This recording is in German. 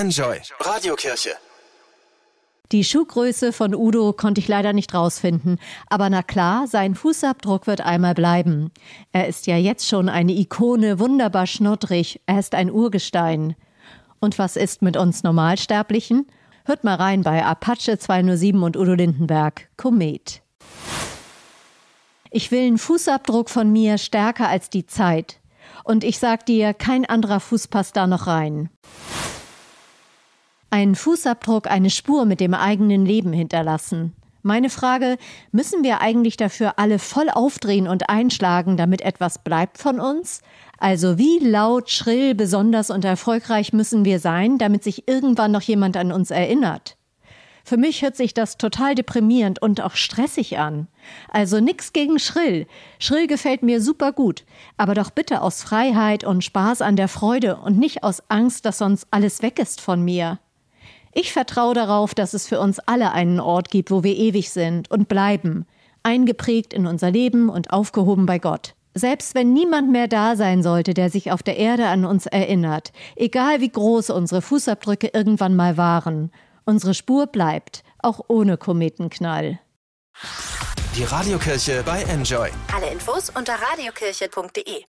Enjoy Radiokirche. Die Schuhgröße von Udo konnte ich leider nicht rausfinden. Aber na klar, sein Fußabdruck wird einmal bleiben. Er ist ja jetzt schon eine Ikone, wunderbar schnoddrig. Er ist ein Urgestein. Und was ist mit uns Normalsterblichen? Hört mal rein bei Apache 207 und Udo Lindenberg, Komet. Ich will einen Fußabdruck von mir stärker als die Zeit. Und ich sag dir, kein anderer Fuß passt da noch rein. Einen Fußabdruck, eine Spur mit dem eigenen Leben hinterlassen. Meine Frage, müssen wir eigentlich dafür alle voll aufdrehen und einschlagen, damit etwas bleibt von uns? Also wie laut, schrill, besonders und erfolgreich müssen wir sein, damit sich irgendwann noch jemand an uns erinnert? Für mich hört sich das total deprimierend und auch stressig an. Also nix gegen schrill. Schrill gefällt mir super gut, aber doch bitte aus Freiheit und Spaß an der Freude und nicht aus Angst, dass sonst alles weg ist von mir. Ich vertraue darauf, dass es für uns alle einen Ort gibt, wo wir ewig sind und bleiben, eingeprägt in unser Leben und aufgehoben bei Gott. Selbst wenn niemand mehr da sein sollte, der sich auf der Erde an uns erinnert, egal wie groß unsere Fußabdrücke irgendwann mal waren, unsere Spur bleibt, auch ohne Kometenknall. Die Radiokirche bei Enjoy. Alle Infos unter radiokirche.de.